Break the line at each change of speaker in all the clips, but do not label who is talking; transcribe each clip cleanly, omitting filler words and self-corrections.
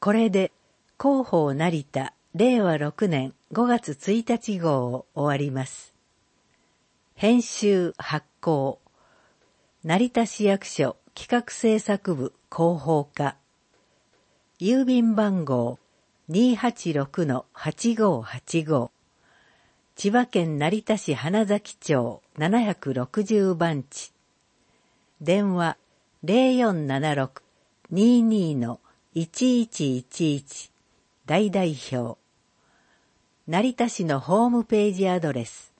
これで広報成田令和6年5月1日号を終わります。編集発行成田市役所企画制作部広報課郵便番号 286-8585 千葉県成田市花崎町760番地電話 0476-22-1111 大代表成田市のホームページアドレス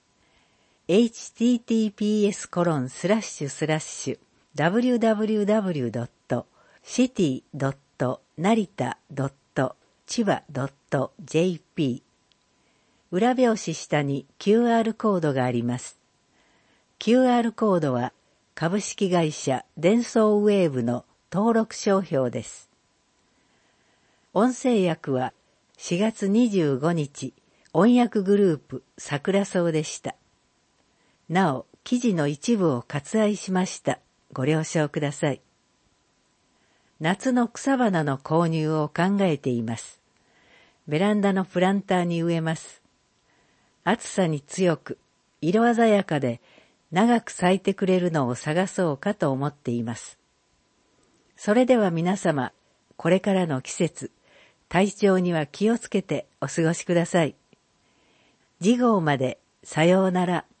https://www.city.narita.chiba.jp 裏表紙下に QR コードがあります。QR コードは株式会社デンソーウェーブの登録商標です。音声訳は4月25日、音訳グループ桜草でした。なお、記事の一部を割愛しました。ご了承ください。夏の草花の購入を考えています。ベランダのプランターに植えます。暑さに強く、色鮮やかで長く咲いてくれるのを探そうかと思っています。それでは皆様、これからの季節、体調には気をつけてお過ごしください。次号までさようなら。